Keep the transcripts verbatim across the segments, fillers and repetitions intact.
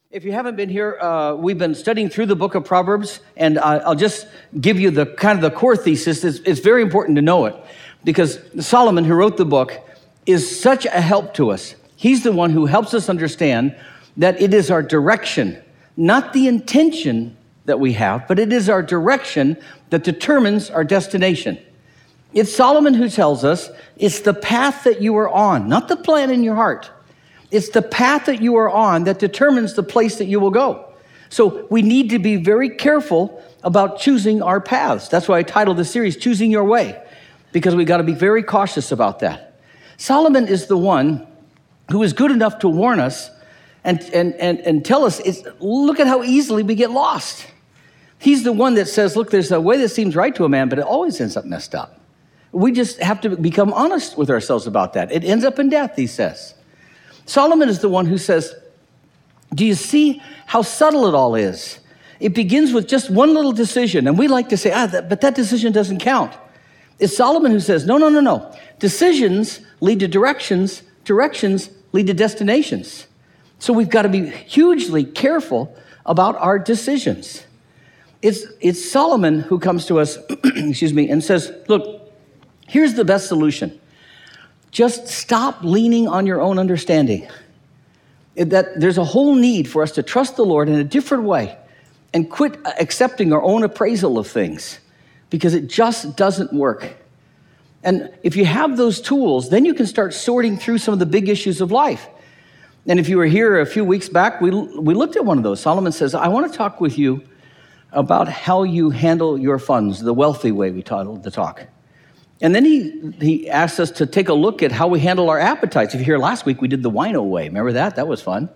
If you haven't been here, uh, we've been studying through the book of Proverbs, and uh, I'll just give you the kind of the core thesis. It's, it's very important to know it, because Solomon, who wrote the book, is such a help to us. He's the one who helps us understand that it is our direction, not the intention that we have, but it is our direction that determines our destination. It's Solomon who tells us it's the path that you are on, not the plan in your heart. It's the path that you are on that determines the place that you will go. So we need to be very careful about choosing our paths. That's why I titled the series, Choosing Your Way, because we got to be very cautious about that. Solomon is the one who is good enough to warn us and, and, and, and tell us, it's, look at how easily we get lost. He's the one that says, look, there's a way that seems right to a man, but it always ends up messed up. We just have to become honest with ourselves about that. It ends up in death, he says. Solomon is the one who says, do you see how subtle it all is? It begins with just one little decision, and we like to say, ah, that, but that decision doesn't count. It's Solomon who says, no, no, no, no. Decisions lead to directions, directions lead to destinations. So we've got to be hugely careful about our decisions. It's, it's Solomon who comes to us, excuse me, and says, look, here's the best solution. Just stop leaning on your own understanding. That there's a whole need for us to trust the Lord in a different way and quit accepting our own appraisal of things, because it just doesn't work. And if you have those tools, then you can start sorting through some of the big issues of life. And if you were here a few weeks back, we, we looked at one of those. Solomon says, I want to talk with you about how you handle your funds, the wealthy way, we titled the talk. And then he, he asked us to take a look at how we handle our appetites. If you're here last week, we did the wino way. Remember that? That was fun.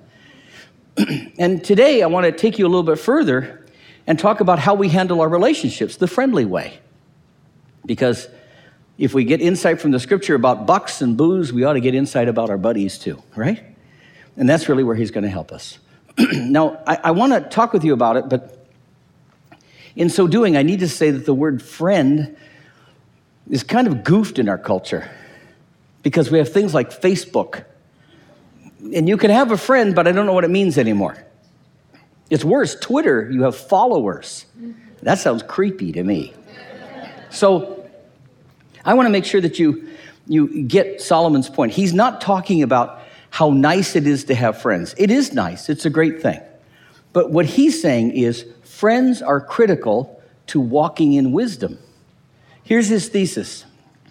And today, I want to take you a little bit further and talk about how we handle our relationships, the friendly way. Because if we get insight from the scripture about bucks and booze, we ought to get insight about our buddies too, right? And that's really where he's going to help us. Now, I, I want to talk with you about it, but in so doing, I need to say that the word friend is kind of goofed in our culture, because we have things like Facebook. And you can have a friend, but I don't know what it means anymore. It's worse, Twitter, you have followers. That sounds creepy to me. So I want to make sure that you, you get Solomon's point. He's not talking about how nice it is to have friends. It is nice. It's a great thing. But what he's saying is friends are critical to walking in wisdom. Here's his thesis.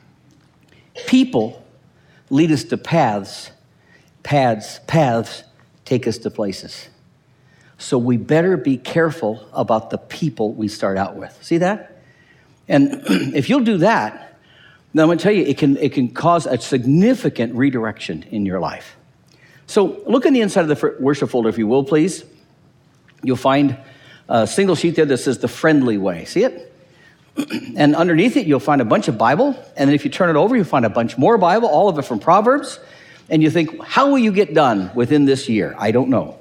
People lead us to paths. Paths, paths take us to places. So we better be careful about the people we start out with. See that? And if you'll do that, then I'm going to tell you, it can, it can cause a significant redirection in your life. So look in the inside of the worship folder, if you will, please. You'll find a single sheet there that says the friendly way. See it? And underneath it, you'll find a bunch of Bible. And then if you turn it over, you'll find a bunch more Bible, all of it from Proverbs. And you think, how will you get done within this year? I don't know.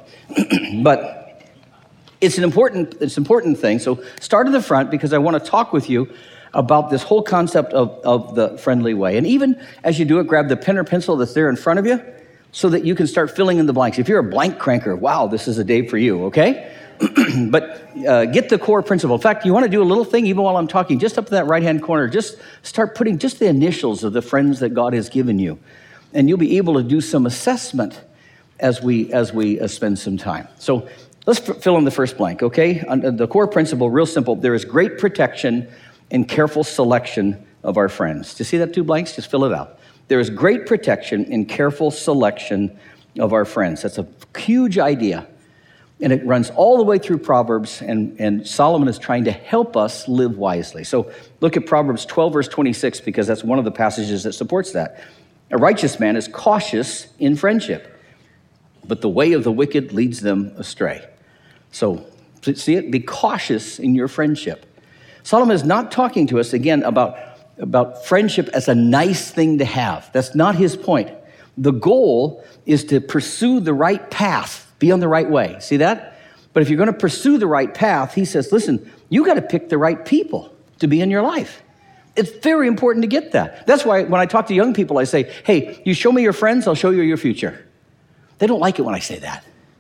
But it's an important, it's an important thing. So start at the front, because I want to talk with you about this whole concept of, of the friendly way. And even as you do it, grab the pen or pencil that's there in front of you so that you can start filling in the blanks. If you're a blank cranker, wow, this is a day for you, okay? But uh, get the core principle. In fact, you want to do a little thing even while I'm talking, just up to that right-hand corner, just start putting just the initials of the friends that God has given you. And you'll be able to do some assessment as we as we uh, spend some time. So let's f- fill in the first blank, okay? Uh, the core principle, real simple. There is great protection and careful selection of our friends. Do you see that two blanks? Just fill it out. There is great protection and careful selection of our friends. That's a huge idea. And it runs all the way through Proverbs, and, and Solomon is trying to help us live wisely. So look at Proverbs twelve, verse twenty-six, because that's one of the passages that supports that. A righteous man is cautious in friendship, but the way of the wicked leads them astray. So see it? Be cautious in your friendship. Solomon is not talking to us, again, about, about friendship as a nice thing to have. That's not his point. The goal is to pursue the right path. Be on the right way. See that? But if you're going to pursue the right path, he says, listen, you got to pick the right people to be in your life. It's very important to get that. That's why when I talk to young people, I say, hey, you show me your friends, I'll show you your future. They don't like it when I say that.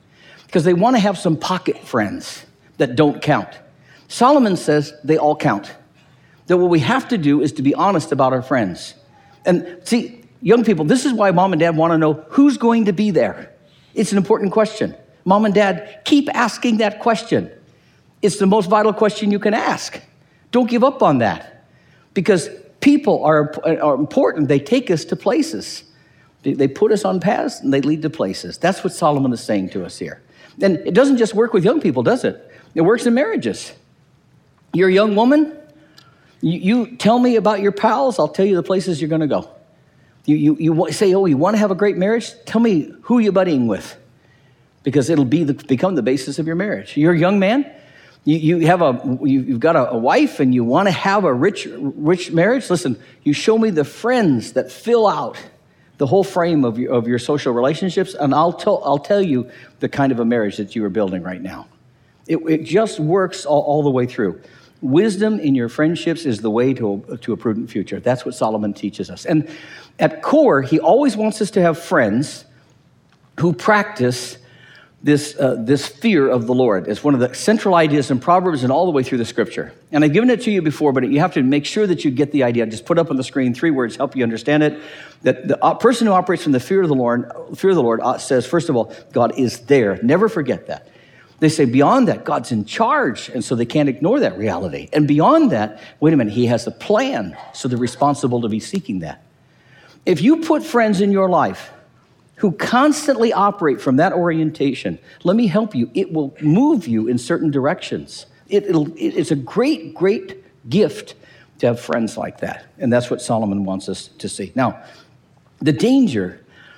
because they want to have some pocket friends that don't count. Solomon says they all count. That what we have to do is to be honest about our friends. And see, young people, this is why mom and dad want to know who's going to be there. It's an important question. Mom and dad, keep asking that question. It's the most vital question you can ask. Don't give up on that, because people are, are important. They take us to places. They, they put us on paths and they lead to places. That's what Solomon is saying to us here. And it doesn't just work with young people, does it? It works in marriages. You're a young woman. You, you tell me about your pals. I'll tell you the places you're going to go. You, you, you say, oh, you want to have a great marriage? Tell me who you're buddying with, because it'll be the, become the basis of your marriage. You're a young man. You, you have a, you, you've got a, a wife and you want to have a rich, rich marriage. Listen, you show me the friends that fill out the whole frame of your, of your social relationships, and I'll tell, I'll tell you the kind of a marriage that you are building right now. It, it just works all, all the way through. Wisdom in your friendships is the way to, to a prudent future. That's what Solomon teaches us. And at core, he always wants us to have friends who practice this, uh, this fear of the Lord. It's one of the central ideas in Proverbs and all the way through the scripture. And I've given it to you before, but you have to make sure that you get the idea. Just put up on the screen three words, help you understand it. That the person who operates from the fear of the Lord, fear of the Lord says, first of all, God is there. Never forget that. They say beyond that, God's in charge, and so they can't ignore that reality. And beyond that, wait a minute, he has a plan, so they're responsible to be seeking that. If you put friends in your life who constantly operate from that orientation, let me help you. It will move you in certain directions. It, it'll, it's a great, great gift to have friends like that, and that's what Solomon wants us to see. Now, the danger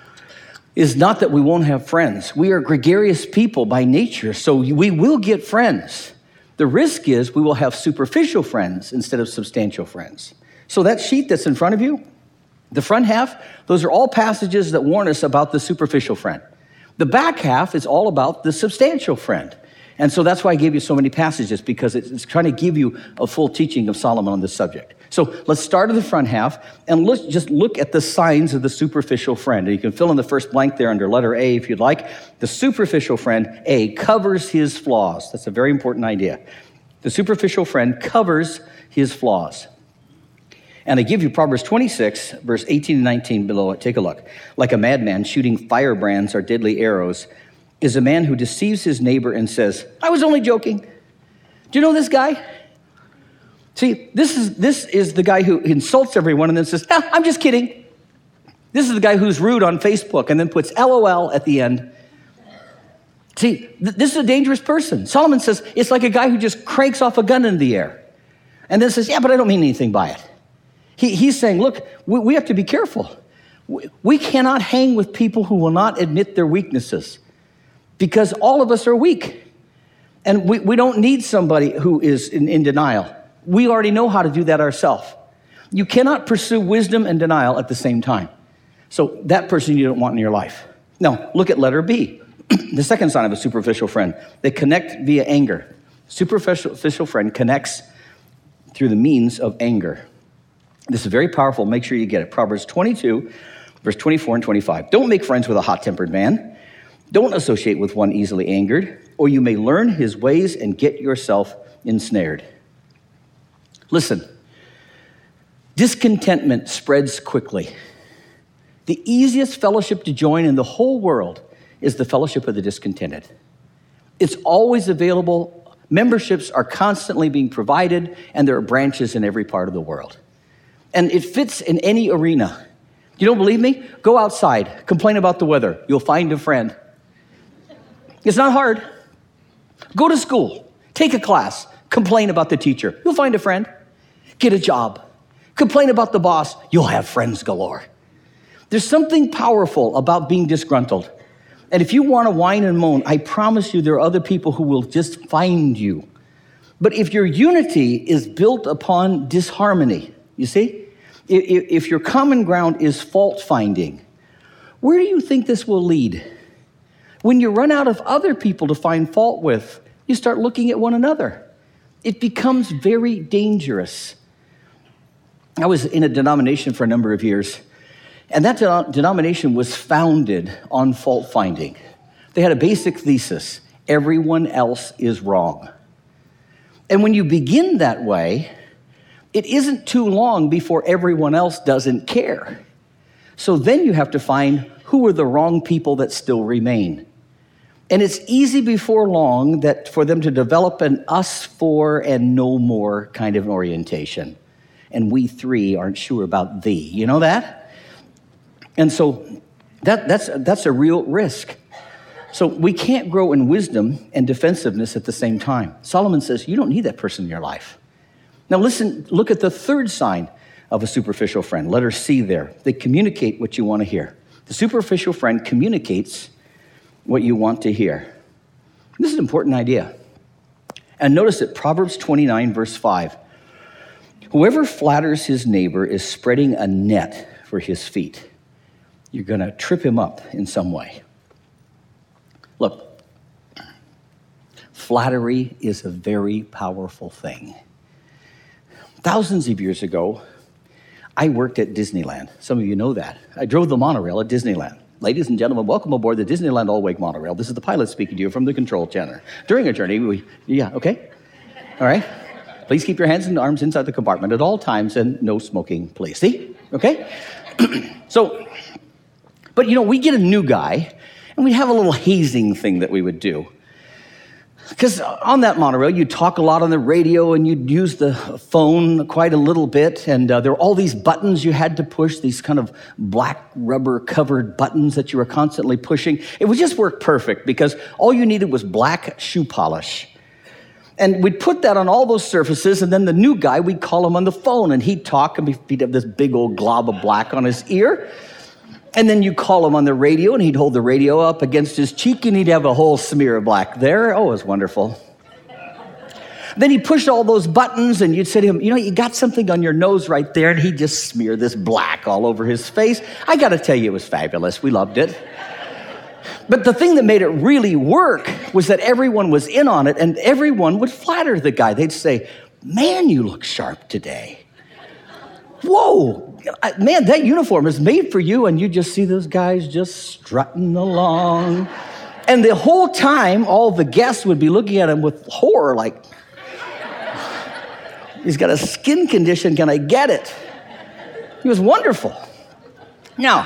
is not that we won't have friends. We are gregarious people by nature, so we will get friends. The risk is we will have superficial friends instead of substantial friends. So that sheet that's in front of you, the front half, those are all passages that warn us about the superficial friend. The back half is all about the substantial friend. And so that's why I gave you so many passages, because it's trying to give you a full teaching of Solomon on this subject. So let's start at the front half, and let's just look at the signs of the superficial friend. And you can fill in the first blank there under letter A if you'd like. The superficial friend, A, covers his flaws. That's a very important idea. The superficial friend covers his flaws. And I give you Proverbs twenty-six, verse eighteen and nineteen below it. Take a look. Like a madman shooting firebrands or deadly arrows is a man who deceives his neighbor and says, I was only joking. Do you know this guy? See, this is this is the guy who insults everyone and then says, ah, I'm just kidding. This is the guy who's rude on Facebook and then puts L O L at the end. See, th- this is a dangerous person. Solomon says it's like a guy who just cranks off a gun in the air and then says, yeah, but I don't mean anything by it. He, he's saying, look, we, we have to be careful. We, we cannot hang with people who will not admit their weaknesses, because all of us are weak. And we, we don't need somebody who is in, in denial. We already know how to do that ourselves. You cannot pursue wisdom and denial at the same time. So that person you don't want in your life. Now, look at letter B, the second sign of a superficial friend. They connect via anger. Superficial friend connects through the means of anger. This is very powerful. Make sure you get it. Proverbs twenty-two, verse twenty-four and twenty-five. Don't make friends with a hot-tempered man. Don't associate with one easily angered, or you may learn his ways and get yourself ensnared. Listen, discontentment spreads quickly. The easiest fellowship to join in the whole world is the fellowship of the discontented. It's always available. Memberships are constantly being provided, and there are branches in every part of the world. And it fits in any arena. You don't believe me? Go outside, complain about the weather. You'll find a friend. It's not hard. Go to school, take a class, complain about the teacher. You'll find a friend. Get a job. Complain about the boss. You'll have friends galore. There's something powerful about being disgruntled. And if you want to whine and moan, I promise you there are other people who will just find you. But if your unity is built upon disharmony, you see, if, if your common ground is fault finding, where do you think this will lead? When you run out of other people to find fault with, you start looking at one another. It becomes very dangerous. I was in a denomination for a number of years, and that de- denomination was founded on fault finding. They had a basic thesis. Everyone else is wrong. And when you begin that way, it isn't too long before everyone else doesn't care. So then you have to find who are the wrong people that still remain. And it's easy before long that for them to develop an us for and no more kind of orientation. And we three aren't sure about thee. You know that? And so that, that's, that's a real risk. So we can't grow in wisdom and defensiveness at the same time. Solomon says, you don't need that person in your life. Now listen, look at the third sign of a superficial friend. Letter C there. They communicate what you want to hear. The superficial friend communicates what you want to hear. This is an important idea. And notice that Proverbs twenty-nine, verse five. Whoever flatters his neighbor is spreading a net for his feet. You're going to trip him up in some way. Look, flattery is a very powerful thing. Thousands of years ago, I worked at Disneyland. Some of you know that. I drove the monorail at Disneyland. Ladies and gentlemen, welcome aboard the Disneyland All-Wake Monorail. This is the pilot speaking to you from the control center. During a journey, we, yeah, okay? All right? Please keep your hands and arms inside the compartment at all times and no smoking, please. See? Okay? So, but you know, we get a new guy and we have a little hazing thing that we would do. Because on that monorail, you'd talk a lot on the radio and you'd use the phone quite a little bit. And uh, there were all these buttons you had to push, these kind of black rubber covered buttons that you were constantly pushing. It would just work perfect because all you needed was black shoe polish. And we'd put that on all those surfaces. And then the new guy, we'd call him on the phone and he'd talk and he'd have this big old glob of black on his ear. And then you call him on the radio, and he'd hold the radio up against his cheek, and he'd have a whole smear of black there. Oh, it was wonderful. Then he'd push all those buttons, and you'd say to him, you know, you got something on your nose right there, and he'd just smear this black all over his face. I got to tell you, it was fabulous. We loved it. But the thing that made it really work was that everyone was in on it, and everyone would flatter the guy. They'd say, man, you look sharp today. Whoa, man, that uniform is made for you. And you just see those guys just strutting along. And the whole time, all the guests would be looking at him with horror, like, he's got a skin condition, can I get it? He was wonderful. Now,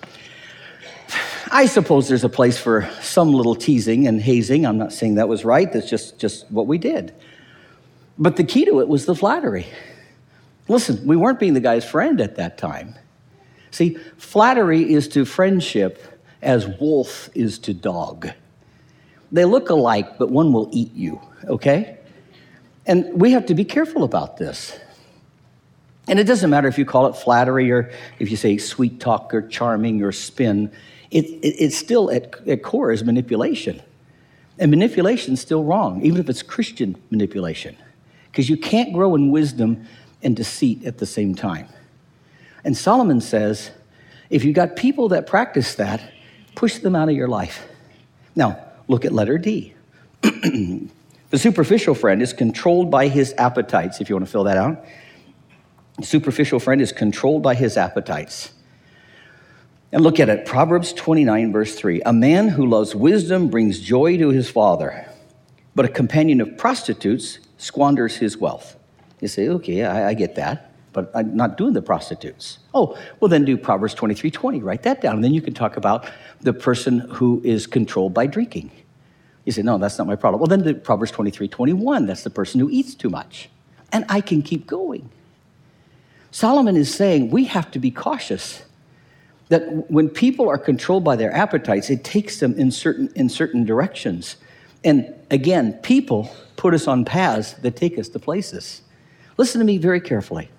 I suppose there's a place for some little teasing and hazing. I'm not saying that was right. That's just, just what we did. But the key to it was the flattery. Listen, we weren't being the guy's friend at that time. See, flattery is to friendship as wolf is to dog. They look alike, but one will eat you, okay? And we have to be careful about this. And it doesn't matter if you call it flattery or if you say sweet talk or charming or spin. It, it, it's still at, at core is manipulation. And manipulation's still wrong, even if it's Christian manipulation. Because you can't grow in wisdom and deceit at the same time. And Solomon says, if you got people that practice that, push them out of your life. Now, look at letter D. The superficial friend is controlled by his appetites, if you want to fill that out. The superficial friend is controlled by his appetites. And look at it, Proverbs twenty-nine, verse three. A man who loves wisdom brings joy to his father, but a companion of prostitutes squanders his wealth. You say, okay, I, I get that, but I'm not doing the prostitutes. Oh, well then do Proverbs twenty-three twenty, write that down. And then you can talk about the person who is controlled by drinking. You say, no, that's not my problem. Well then do Proverbs twenty-three twenty-one, that's the person who eats too much. And I can keep going. Solomon is saying we have to be cautious that when people are controlled by their appetites, it takes them in certain, in certain directions. And again, people put us on paths that take us to places. Listen to me very carefully.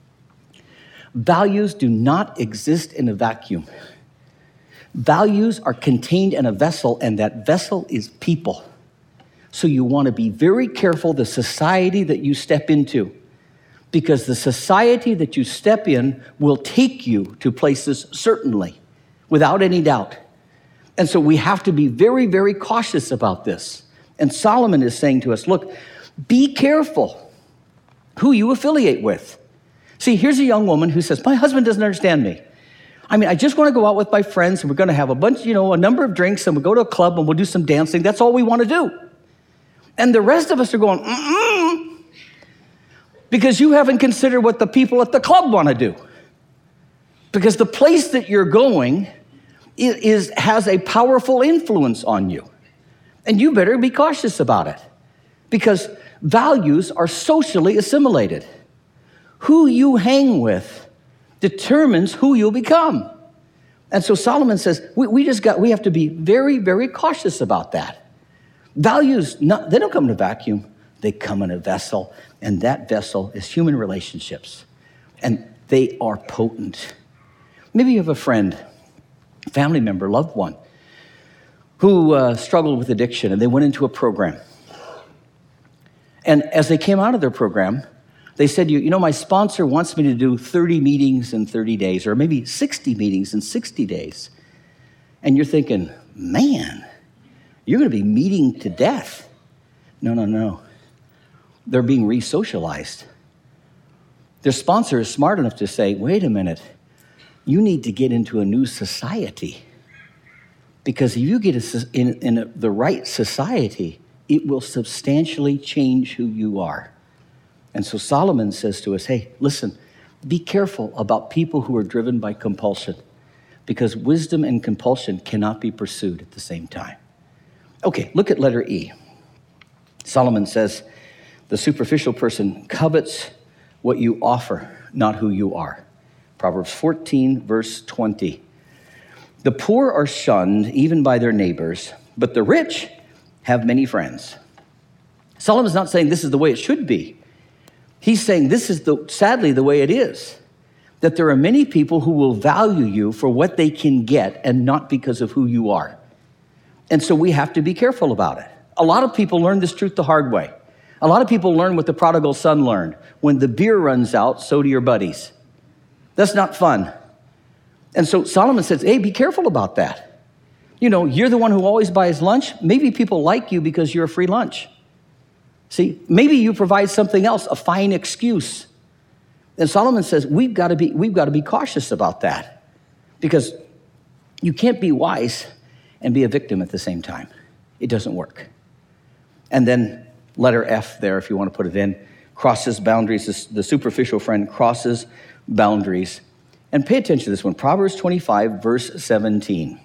Values do not exist in a vacuum. Values are contained in a vessel, and that vessel is people. So you want to be very careful the society that you step into, because the society that you step in will take you to places, certainly, without any doubt. And so we have to be very, very cautious about this. And Solomon is saying to us, look, be careful who you affiliate with. See, here's a young woman who says, my husband doesn't understand me. I mean, I just want to go out with my friends and we're going to have a bunch, you know, a number of drinks and we'll go to a club and we'll do some dancing. That's all we want to do. And the rest of us are going, mm-mm, because you haven't considered what the people at the club want to do. Because the place that you're going is, is has a powerful influence on you. And you better be cautious about it. Because values are socially assimilated. Who you hang with determines who you'll become. And so Solomon says, we, we just got, we have to be very, very cautious about that. Values, not, they don't come in a vacuum. They come in a vessel. And that vessel is human relationships. And they are potent. Maybe you have a friend, family member, loved one, who uh, struggled with addiction, and they went into a program. And as they came out of their program, they said, you, you know, my sponsor wants me to do thirty meetings in thirty days, or maybe sixty meetings in sixty days. And you're thinking, man, you're going to be meeting to death. No, no, no. They're being re-socialized. Their sponsor is smart enough to say, wait a minute, you need to get into a new society. Because if you get a, in, in a, the right society, it will substantially change who you are. And so Solomon says to us, hey, listen, be careful about people who are driven by compulsion, because wisdom and compulsion cannot be pursued at the same time. Okay, look at letter E. Solomon says, the superficial person covets what you offer, not who you are. Proverbs fourteen, verse twenty. The poor are shunned even by their neighbors, but the rich have many friends. Solomon's not saying this is the way it should be. He's saying this is the sadly the way it is. That there are many people who will value you for what they can get and not because of who you are. And so we have to be careful about it. A lot of people learn this truth the hard way. A lot of people learn what the prodigal son learned. When the beer runs out, so do your buddies. That's not fun. And so Solomon says, hey, be careful about that. You know, you're the one who always buys lunch. Maybe people like you because you're a free lunch. See, maybe you provide something else, a fine excuse. And Solomon says, we've got to be, we've got to be cautious about that, because you can't be wise and be a victim at the same time. It doesn't work. And then letter F there, if you want to put it in, crosses boundaries. The superficial friend crosses boundaries. And pay attention to this one, Proverbs twenty-five, verse seventeen.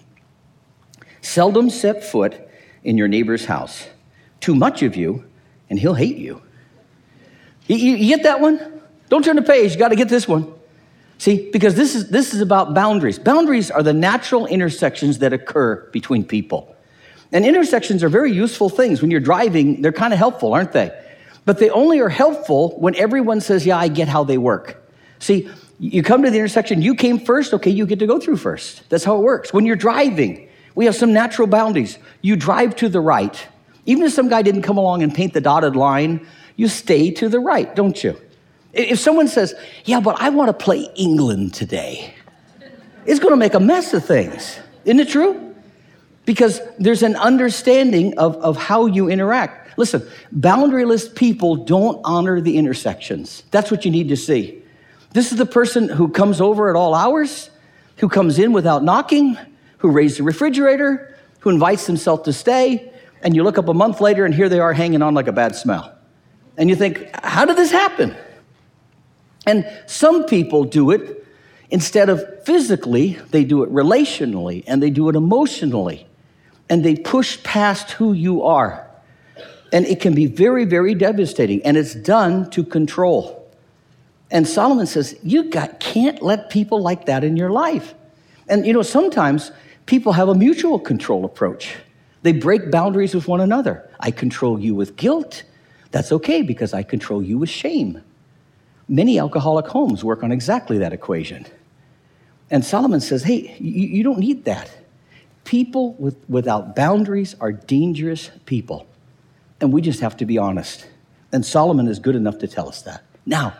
Seldom set foot in your neighbor's house. Too much of you, and he'll hate you. You, you, you get that one? Don't turn the page. You got to get this one. See, because this is this is about boundaries. Boundaries are the natural intersections that occur between people. And intersections are very useful things. When you're driving, they're kind of helpful, aren't they? But they only are helpful when everyone says, yeah, I get how they work. See, you come to the intersection, you came first, okay, you get to go through first. That's how it works. When you're driving, we have some natural boundaries. You drive to the right. Even if some guy didn't come along and paint the dotted line, you stay to the right, don't you? If someone says, yeah, but I want to play England today, it's going to make a mess of things. Isn't it true? Because there's an understanding of, of how you interact. Listen, boundaryless people don't honor the intersections. That's what you need to see. This is the person who comes over at all hours, who comes in without knocking, who raised the refrigerator, who invites himself to stay, and you look up a month later and here they are hanging on like a bad smell. And you think, how did this happen? And some people do it instead of physically, they do it relationally, and they do it emotionally, and they push past who you are. And it can be very, very devastating, and it's done to control. And Solomon says, you got, can't let people like that in your life. And you know, sometimes people have a mutual control approach. They break boundaries with one another. I control you with guilt. That's okay because I control you with shame. Many alcoholic homes work on exactly that equation. And Solomon says, hey, you, you don't need that. People with, without boundaries are dangerous people. And we just have to be honest. And Solomon is good enough to tell us that. Now,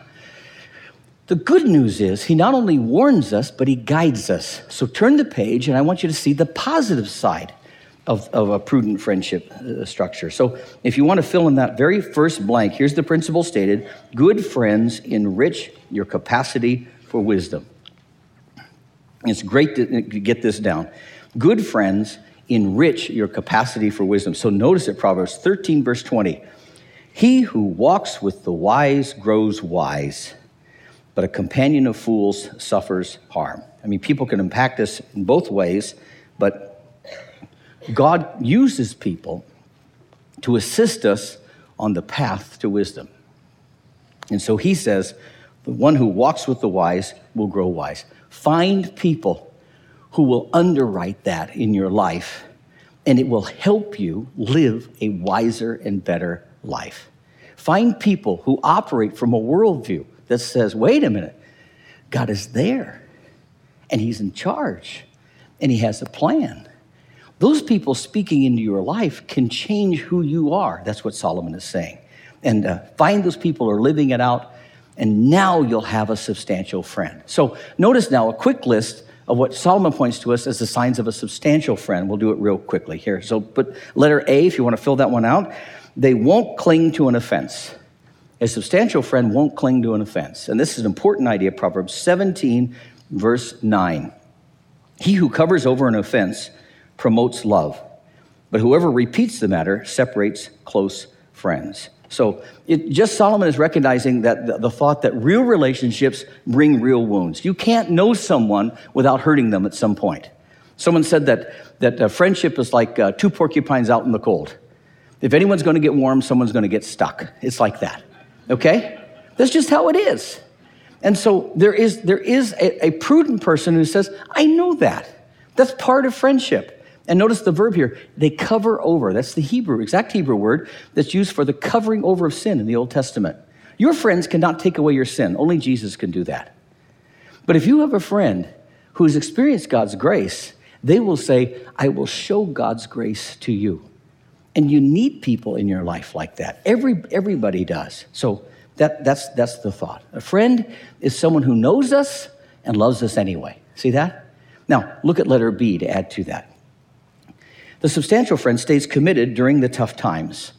the good news is he not only warns us, but he guides us. So turn the page, and I want you to see the positive side of, of a prudent friendship uh, structure. So if you want to fill in that very first blank, here's the principle stated. Good friends enrich your capacity for wisdom. It's great to get this down. Good friends enrich your capacity for wisdom. So notice it, Proverbs thirteen, verse twenty. He who walks with the wise grows wise, but a companion of fools suffers harm. I mean, people can impact us in both ways, but God uses people to assist us on the path to wisdom. And so he says, the one who walks with the wise will grow wise. Find people who will underwrite that in your life, and it will help you live a wiser and better life. Find people who operate from a worldview that says, wait a minute, God is there, and he's in charge, and he has a plan. Those people speaking into your life can change who you are. That's what Solomon is saying. And uh, find those people who are living it out, and now you'll have a substantial friend. So notice now a quick list of what Solomon points to us as the signs of a substantial friend. We'll do it real quickly here. So put letter A, if you want to fill that one out. They won't cling to an offense. A substantial friend won't cling to an offense. And this is an important idea, Proverbs seventeen, verse nine. He who covers over an offense promotes love, but whoever repeats the matter separates close friends. So it, just Solomon is recognizing that the, the thought that real relationships bring real wounds. You can't know someone without hurting them at some point. Someone said that, that uh, friendship is like uh, two porcupines out in the cold. If anyone's going to get warm, someone's going to get stuck. It's like that, okay? That's just how it is. And so there is, there is a, a prudent person who says, I know that. That's part of friendship. And notice the verb here, they cover over. That's the Hebrew, exact Hebrew word that's used for the covering over of sin in the Old Testament. Your friends cannot take away your sin. Only Jesus can do that. But if you have a friend who has experienced God's grace, they will say, I will show God's grace to you. And you need people in your life like that. Every everybody does. So that, that's, that's the thought. A friend is someone who knows us and loves us anyway. See that? Now, look at letter B to add to that. The substantial friend stays committed during the tough times.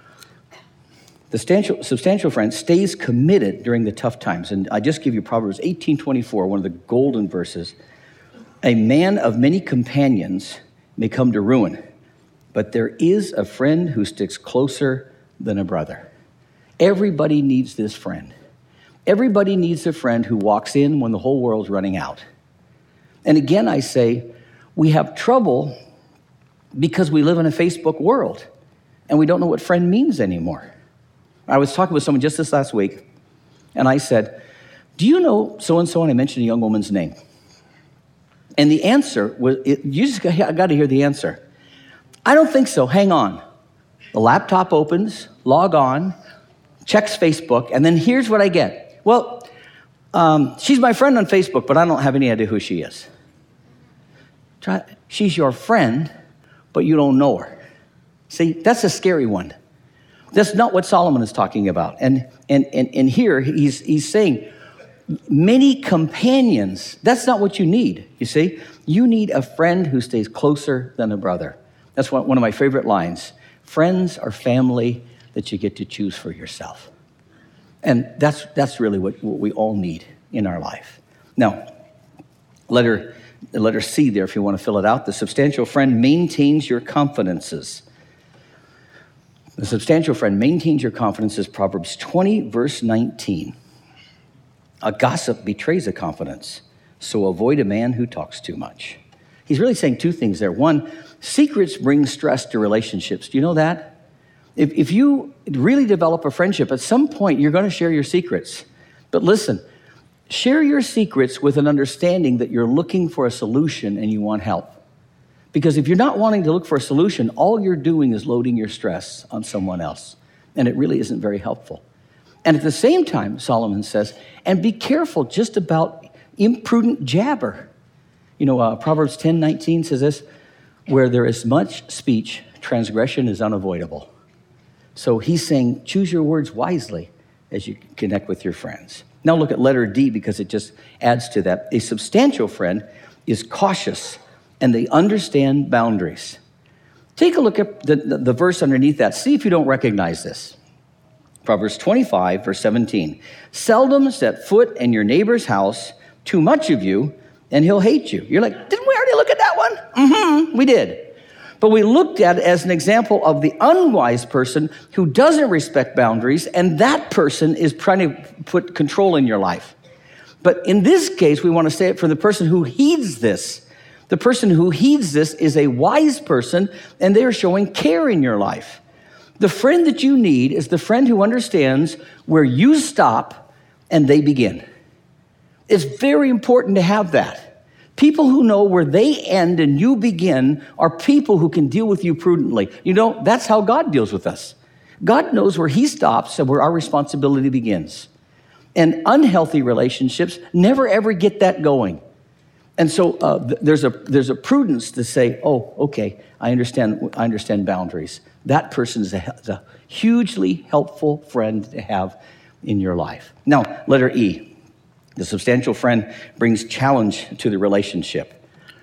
The substantial, substantial friend stays committed during the tough times. And I just give you Proverbs eighteen twenty-four, one of the golden verses. A man of many companions may come to ruin, but there is a friend who sticks closer than a brother. Everybody needs this friend. Everybody needs a friend who walks in when the whole world's running out. And again, I say, we have trouble because we live in a Facebook world and we don't know what friend means anymore. I was talking with someone just this last week, and I said, do you know so-and-so? And I mentioned a young woman's name. And the answer was, it, you just got, got to hear the answer. I don't think so. Hang on. The laptop opens, log on, checks Facebook, and then here's what I get. Well, um, she's my friend on Facebook, but I don't have any idea who she is. Try, she's your friend, but you don't know her. See, that's a scary one. That's not what Solomon is talking about. And and and, and here he's he's saying many companions. That's not what you need, you see. You need a friend who stays closer than a brother. That's one, one of my favorite lines. Friends are family that you get to choose for yourself. And that's that's really what, what we all need in our life. Now, letter, letter C there, if you want to fill it out. The substantial friend maintains your confidences. The substantial friend maintains your confidences. Proverbs twenty, verse nineteen. A gossip betrays a confidence, so avoid a man who talks too much. He's really saying two things there. One, secrets bring stress to relationships. Do you know that? If, if you really develop a friendship, at some point you're going to share your secrets. But listen, share your secrets with an understanding that you're looking for a solution and you want help. Because if you're not wanting to look for a solution, all you're doing is loading your stress on someone else. And it really isn't very helpful. And at the same time, Solomon says, and be careful just about imprudent jabber. You know, uh, Proverbs ten nineteen says this, where there is much speech, transgression is unavoidable. So he's saying, choose your words wisely as you connect with your friends. Now look at letter D, because it just adds to that. A substantial friend is cautious, and they understand boundaries. Take a look at the, the, the verse underneath that. See if you don't recognize this. Proverbs twenty-five, verse seventeen. Seldom set foot in your neighbor's house. Too much of you and he'll hate you. You're like, didn't we already look at that one? Mm-hmm, we did. But we looked at it as an example of the unwise person who doesn't respect boundaries, and that person is trying to put control in your life. But in this case, we want to say it for the person who heeds this. The person who heeds this is a wise person, and they are showing care in your life. The friend that you need is the friend who understands where you stop and they begin. It's very important to have that. People who know where they end and you begin are people who can deal with you prudently. You know, that's how God deals with us. God knows where he stops and where our responsibility begins. And unhealthy relationships never ever get that going. And so uh, th- there's a there's a prudence to say, oh, okay, I understand I understand boundaries. That person is a, is a hugely helpful friend to have in your life. Now, letter E, the substantial friend brings challenge to the relationship.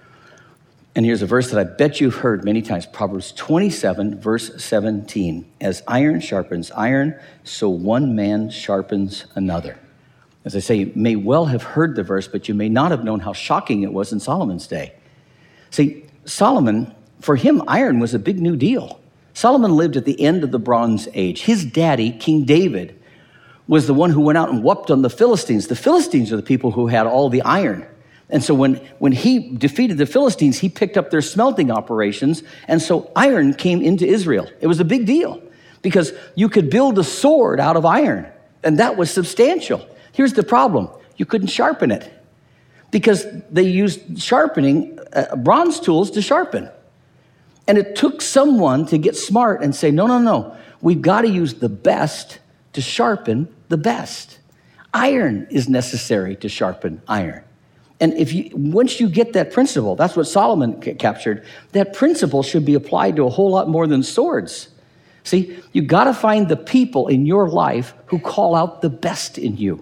And here's a verse that I bet you've heard many times, Proverbs twenty-seven, verse seventeen. As iron sharpens iron, so one man sharpens another. As I say, you may well have heard the verse, but you may not have known how shocking it was in Solomon's day. See, Solomon, for him, iron was a big new deal. Solomon lived at the end of the Bronze Age. His daddy, King David, was the one who went out and whooped on the Philistines. The Philistines are the people who had all the iron. And so when, when he defeated the Philistines, he picked up their smelting operations. And so iron came into Israel. It was a big deal because you could build a sword out of iron, and that was substantial. Here's the problem. You couldn't sharpen it because they used sharpening, uh, bronze tools to sharpen. And it took someone to get smart and say, no, no, no, we've got to use the best to sharpen the best. Iron is necessary to sharpen iron. And if you, once you get that principle, that's what Solomon c- captured, that principle should be applied to a whole lot more than swords. See, you got to find the people in your life who call out the best in you.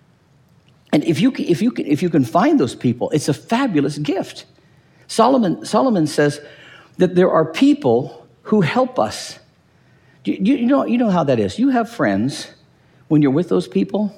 And if you, if you, if you can find those people, it's a fabulous gift. Solomon, Solomon says that there are people who help us. You, you, know, you know how that is. You have friends when you're with those people.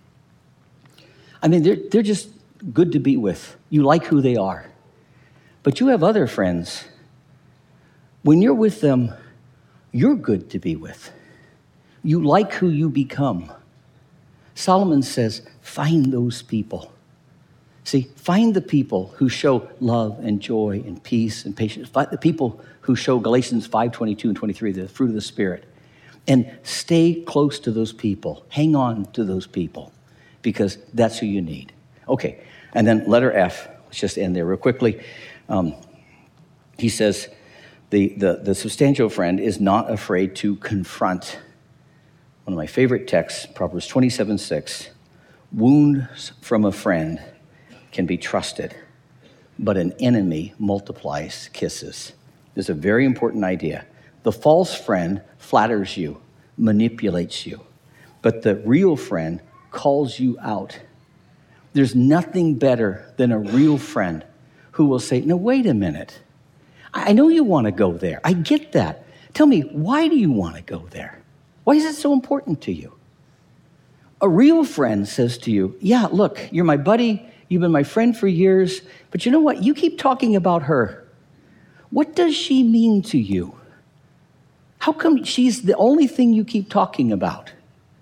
I mean, they're, they're just good to be with. You like who they are. But you have other friends. When you're with them, you're good to be with. You like who you become. Solomon says, find those people. See, find the people who show love and joy and peace and patience. Find the people who show Galatians five, twenty-two and twenty-three, the fruit of the Spirit. And stay close to those people. Hang on to those people because that's who you need. Okay, and then letter F. Let's just end there real quickly. Um, he says, the, the, the substantial friend is not afraid to confront. One of my favorite texts, Proverbs twenty-seven, six. Wounds from a friend can be trusted, but an enemy multiplies kisses. There's a very important idea. The false friend flatters you, manipulates you, but the real friend calls you out. There's nothing better than a real friend who will say, no, wait a minute. I know you want to go there. I get that. Tell me, why do you want to go there? Why is it so important to you? A real friend says to you, yeah, look, you're my buddy. You've been my friend for years. But you know what? You keep talking about her. What does she mean to you? How come she's the only thing you keep talking about?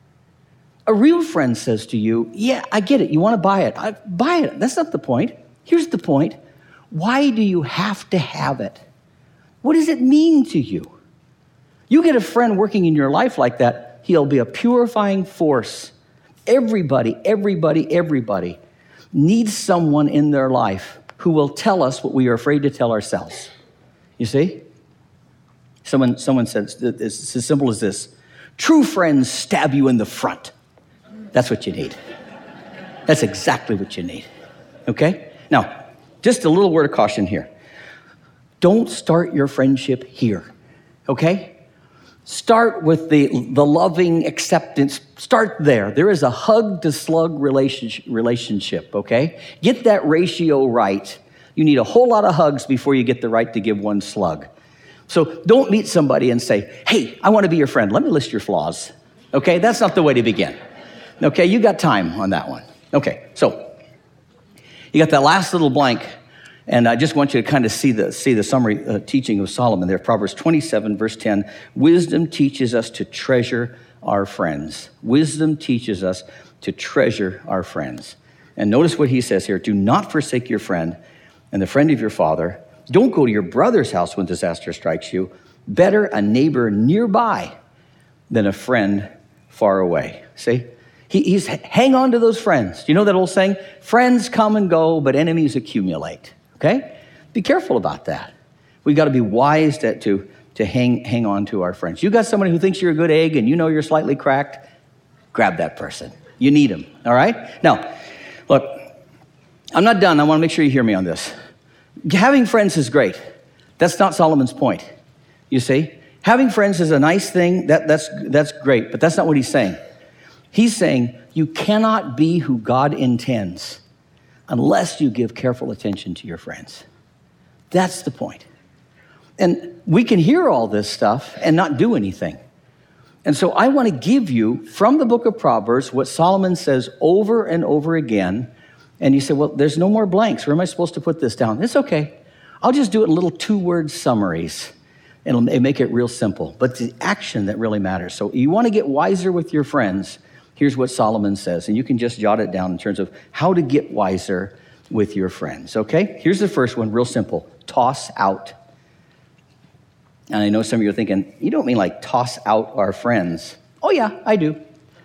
A real friend says to you, yeah, I get it. You want to buy it. I, buy it. That's not the point. Here's the point. Why do you have to have it? What does it mean to you? You get a friend working in your life like that, he'll be a purifying force. Everybody, everybody, everybody needs someone in their life who will tell us what we are afraid to tell ourselves. You see? Someone, someone said, it's as simple as this. True friends stab you in the front. That's what you need. That's exactly what you need. Okay? Now, just a little word of caution here. Don't start your friendship here. Okay? Start with the, the loving acceptance. Start there. There is a hug to slug relationship, relationship, okay? Get that ratio right. You need a whole lot of hugs before you get the right to give one slug. So don't meet somebody and say, hey, I want to be your friend. Let me list your flaws. Okay? That's not the way to begin. Okay? You got time on that one. Okay, so You got that last little blank, and I just want you to kind of see the see the summary uh, teaching of Solomon there. Proverbs twenty-seven, verse ten. Wisdom teaches us to treasure our friends. Wisdom teaches us to treasure our friends. And notice what he says here. Do not forsake your friend and the friend of your father. Don't go to your brother's house when disaster strikes you. Better a neighbor nearby than a friend far away. See? He, he's hang on to those friends. Do you know that old saying? Friends come and go, but enemies accumulate. Okay? Be careful about that. We got to be wise to, to, to hang, hang on to our friends. You got somebody who thinks you're a good egg and you know you're slightly cracked, grab that person. You need them, all right? Now, look, I'm not done. I want to make sure you hear me on this. Having friends is great. That's not Solomon's point, you see? Having friends is a nice thing. That, that's, that's great, but that's not what he's saying. He's saying you cannot be who God intends unless you give careful attention to your friends. That's the point. And we can hear all this stuff and not do anything. And so I want to give you from the book of Proverbs what Solomon says over and over again. And you say, well, there's no more blanks. Where am I supposed to put this down? It's okay. I'll just do it in little two-word summaries. It'll make it real simple. But the action that really matters. So you want to get wiser with your friends. Here's what Solomon says, and you can just jot it down in terms of how to get wiser with your friends, okay? Here's the first one, real simple. Toss out. And I know some of you are thinking, you don't mean like toss out our friends. Oh, yeah, I do.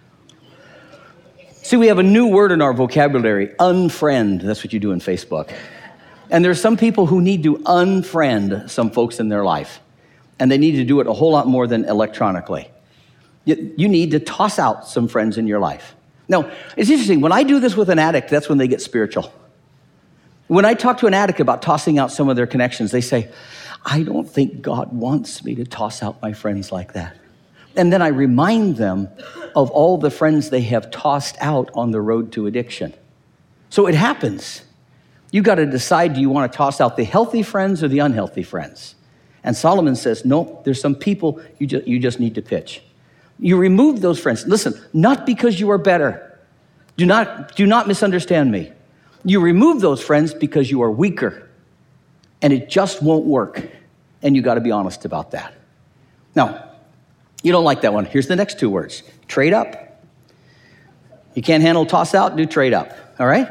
See, we have a new word in our vocabulary, unfriend. That's what you do in Facebook. And there's some people who need to unfriend some folks in their life, and they need to do it a whole lot more than electronically. You need to toss out some friends in your life. Now, it's interesting. When I do this with an addict, that's when they get spiritual. When I talk to an addict about tossing out some of their connections, they say, I don't think God wants me to toss out my friends like that. And then I remind them of all the friends they have tossed out on the road to addiction. So it happens. You got to decide, do you want to toss out the healthy friends or the unhealthy friends? And Solomon says, no, there's some people you just, you just need to pitch. You remove those friends. Listen, not because you are better. Do not, do not misunderstand me. You remove those friends because you are weaker, and it just won't work. And you got to be honest about that. Now, you don't like that one. Here's the next two words. Trade up. You can't handle toss out, do trade up. All right?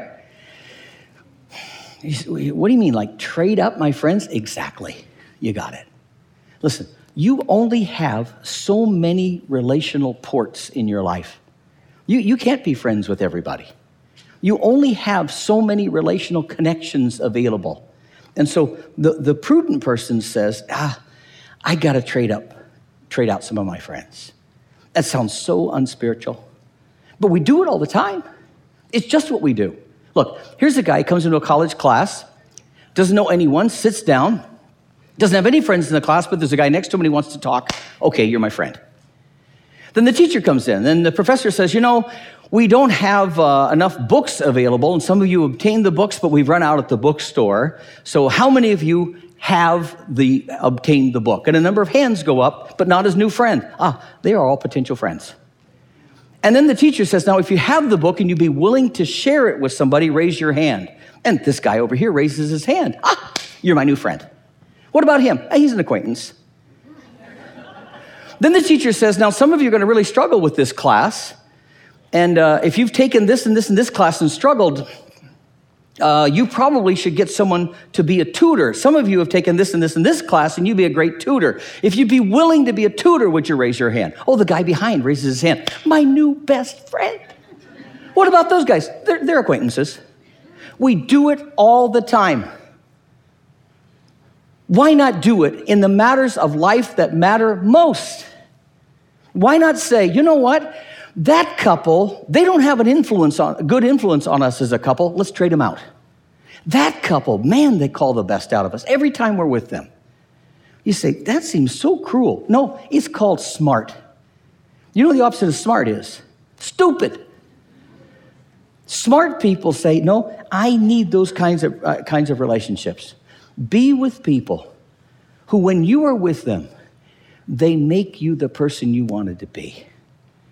What do you mean, like trade up, my friends? Exactly. You got it. Listen. You only have so many relational ports in your life. You, you can't be friends with everybody. You only have so many relational connections available. And so the, the prudent person says, ah, I got to trade up, trade out some of my friends. That sounds so unspiritual. But we do it all the time. It's just what we do. Look, here's a guy who comes into a college class, doesn't know anyone, sits down, doesn't have any friends in the class, but there's a guy next to him and he wants to talk. Okay, you're my friend. Then the teacher comes in, and the professor says, you know, we don't have uh, enough books available, and some of you obtained the books, but we've run out at the bookstore. So how many of you have the obtained the book? And a number of hands go up, but not his new friend. Ah, they are all potential friends. And then the teacher says, now, if you have the book and you'd be willing to share it with somebody, raise your hand. And this guy over here raises his hand. Ah, you're my new friend. What about him? He's an acquaintance. Then the teacher says, now, some of you are going to really struggle with this class. And uh, if you've taken this and this and this class and struggled, uh, you probably should get someone to be a tutor. Some of you have taken this and this and this class, and you'd be a great tutor. If you'd be willing to be a tutor, would you raise your hand? Oh, the guy behind raises his hand. My new best friend. What about those guys? They're, they're acquaintances. We do it all the time. Why not do it in the matters of life that matter most? Why not say, you know what? That couple, they don't have an influence on, a good influence on us as a couple. Let's trade them out. That couple, man, they call the best out of us every time we're with them. You say, that seems so cruel. No, it's called smart. You know what the opposite of smart is? Stupid. Smart people say, no, I need those kinds of uh, kinds of relationships. Be with people who, when you are with them, they make you the person you wanted to be.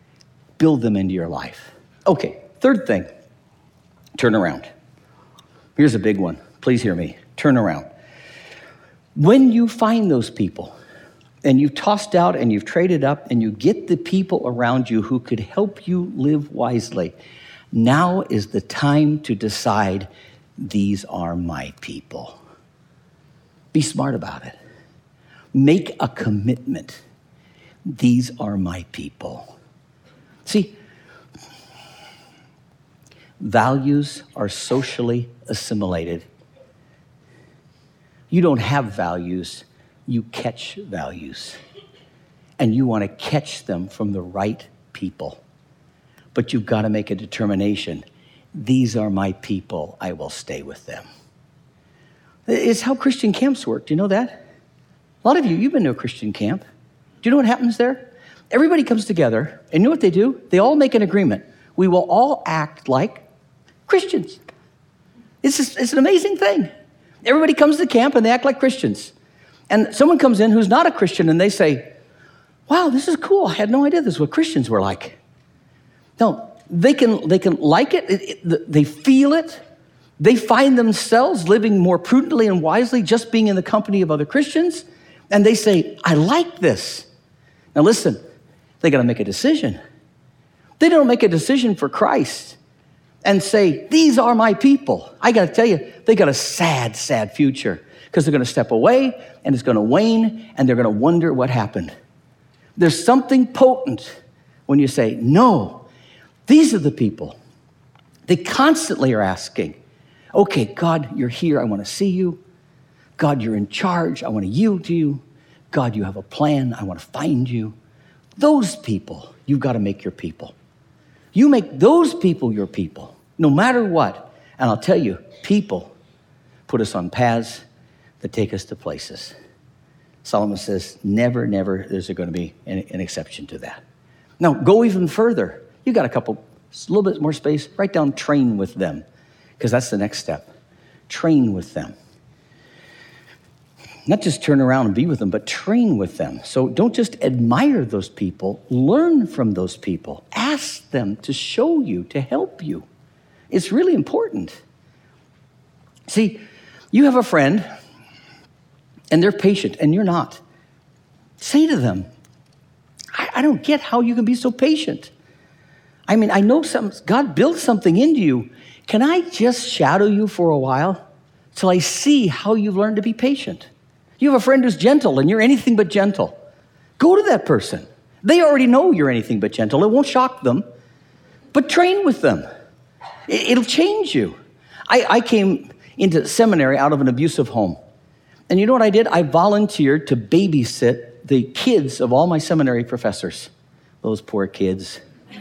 Build them into your life. Okay, third thing, turn around. Here's a big one. Please hear me. Turn around. When you find those people, and you've tossed out and you've traded up, and you get the people around you who could help you live wisely, now is the time to decide, these are my people. Be smart about it. Make a commitment. These are my people. See, values are socially assimilated. You don't have values, you catch values. And you want to catch them from the right people. But you've got to make a determination. These are my people, I will stay with them. It's how Christian camps work. Do you know that? A lot of you, you've been to a Christian camp. Do you know what happens there? Everybody comes together, and you know what they do? They all make an agreement. We will all act like Christians. It's, just, it's an amazing thing. Everybody comes to camp, and they act like Christians. And someone comes in who's not a Christian, and they say, wow, this is cool. I had no idea this is what Christians were like. No, they can, they can like it. It, it. They feel it. They find themselves living more prudently and wisely just being in the company of other Christians. And they say, I like this. Now listen, they got to make a decision. They don't make a decision for Christ and say, these are my people. I got to tell you, they got a sad, sad future because they're going to step away and it's going to wane and they're going to wonder what happened. There's something potent when you say, no, these are the people. They constantly are asking, okay, God, you're here. I want to see you. God, you're in charge. I want to yield to you. God, you have a plan. I want to find you. Those people, you've got to make your people. You make those people your people, no matter what. And I'll tell you, people put us on paths that take us to places. Solomon says, never, never is there going to be an, an exception to that. Now, go even further. You got a couple, a little bit more space. Write down train with them, because that's the next step. Train with them. Not just turn around and be with them, but train with them. So don't just admire those people. Learn from those people. Ask them to show you, to help you. It's really important. See, you have a friend, and they're patient, and you're not. Say to them, I, I don't get how you can be so patient. I mean, I know some, God built something into you. Can I just shadow you for a while till I see how you've learned to be patient? You have a friend who's gentle and you're anything but gentle. Go to that person. They already know you're anything but gentle. It won't shock them, but train with them. It'll change you. I, I came into seminary out of an abusive home. And you know what I did? I volunteered to babysit the kids of all my seminary professors. Those poor kids.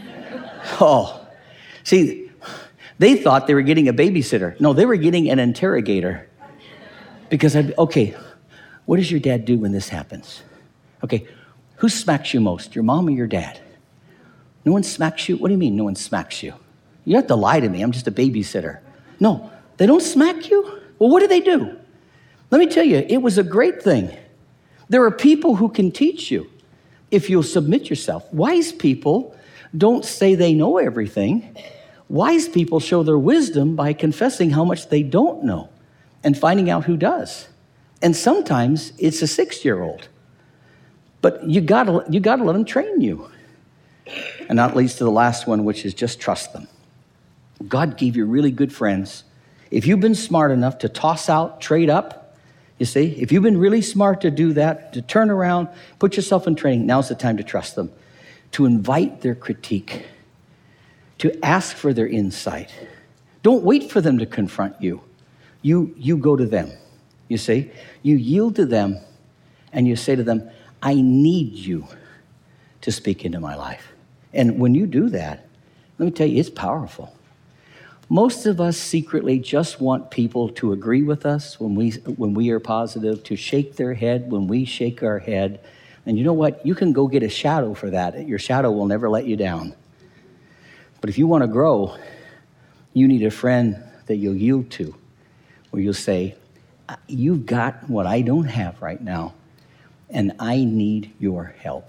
Oh, see, they thought they were getting a babysitter. No, they were getting an interrogator. Because I, okay, what does your dad do when this happens? Okay, who smacks you most, your mom or your dad? No one smacks you? What do you mean no one smacks you? You have to lie to me. I'm just a babysitter. No, they don't smack you? Well, what do they do? Let me tell you, it was a great thing. There are people who can teach you if you'll submit yourself. Wise people don't say they know everything. Wise people show their wisdom by confessing how much they don't know and finding out who does. And sometimes it's a six-year-old. But you gotta, you gotta let them train you. And that leads to the last one, which is just trust them. God gave you really good friends. If you've been smart enough to toss out, trade up, you see, if you've been really smart to do that, to turn around, put yourself in training, now's the time to trust them, to invite their critique, to ask for their insight. Don't wait for them to confront you. You, you go to them, you see. You yield to them, and you say to them, I need you to speak into my life. And when you do that, let me tell you, it's powerful. Most of us secretly just want people to agree with us when we, when we are positive, to shake their head when we shake our head. And you know what? You can go get a shadow for that. Your shadow will never let you down. But if you want to grow, you need a friend that you'll yield to, where you'll say, you've got what I don't have right now, and I need your help.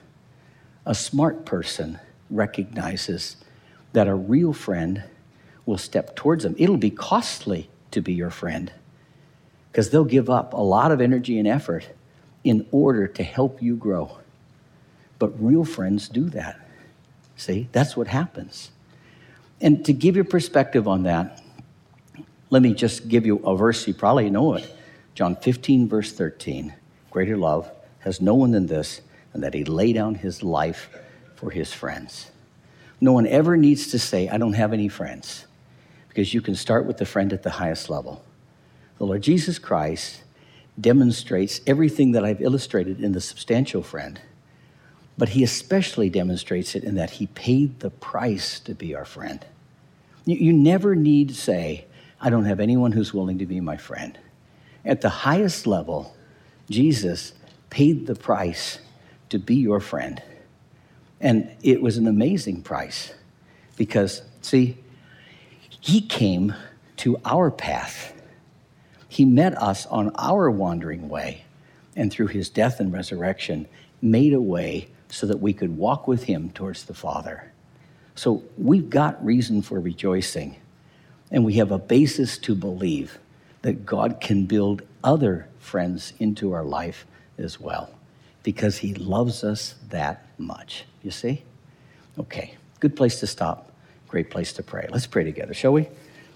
A smart person recognizes that a real friend will step towards them. It'll be costly to be your friend, because they'll give up a lot of energy and effort in order to help you grow. But real friends do that. See, that's what happens. And to give you perspective on that, let me just give you a verse. You probably know it. John fifteen, verse thirteen. Greater love has no one than this, and that he lay down his life for his friends. No one ever needs to say, I don't have any friends, because you can start with the friend at the highest level. The Lord Jesus Christ demonstrates everything that I've illustrated in the substantial friend, but he especially demonstrates it in that he paid the price to be our friend. You, you never need to say, I don't have anyone who's willing to be my friend. At the highest level, Jesus paid the price to be your friend. And it was an amazing price because, see, he came to our path. He met us on our wandering way, and through his death and resurrection, made a way so that we could walk with him towards the Father. So we've got reason for rejoicing, and we have a basis to believe that God can build other friends into our life as well, because he loves us that much. You see? Okay, good place to stop. Great place to pray. Let's pray together, shall we?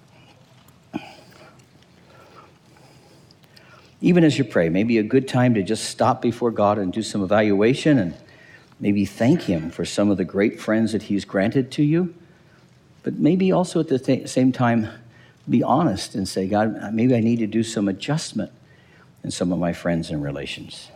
Even as you pray, maybe a good time to just stop before God and do some evaluation and maybe thank him for some of the great friends that he's granted to you. But maybe also at the th- same time, be honest and say, God, maybe I need to do some adjustment in some of my friends and relations.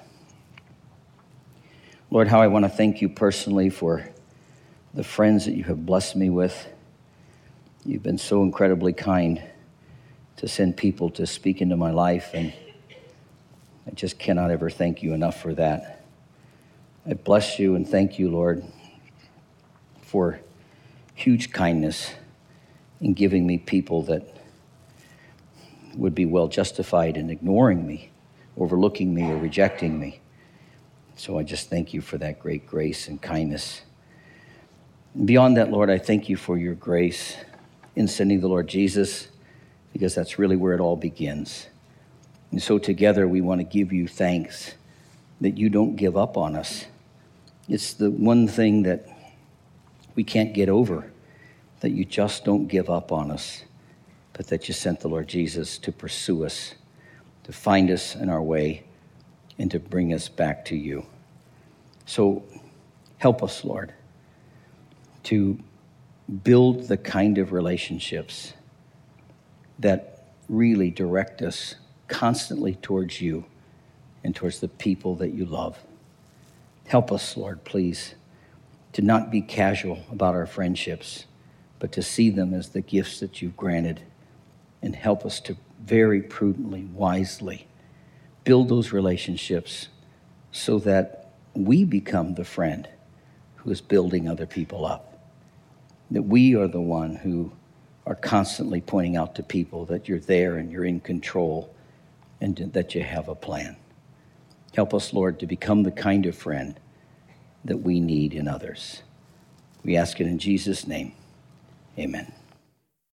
Lord, how I want to thank you personally for the friends that you have blessed me with. You've been so incredibly kind to send people to speak into my life, and I just cannot ever thank you enough for that. I bless you and thank you, Lord, for huge kindness in giving me people that would be well justified in ignoring me, overlooking me, or rejecting me. So I just thank you for that great grace and kindness. And beyond that, Lord, I thank you for your grace in sending the Lord Jesus, because that's really where it all begins. And so together we want to give you thanks that you don't give up on us. It's the one thing that we can't get over, that you just don't give up on us, but that you sent the Lord Jesus to pursue us, to find us in our way, and to bring us back to you. So help us, Lord, to build the kind of relationships that really direct us constantly towards you and towards the people that you love. Help us, Lord, please, to not be casual about our friendships, but to see them as the gifts that you've granted, and help us to very prudently, wisely build those relationships so that we become the friend who is building other people up, that we are the one who are constantly pointing out to people that you're there and you're in control and that you have a plan. Help us, Lord, to become the kind of friend that we need in others. We ask it in Jesus' name. Amen.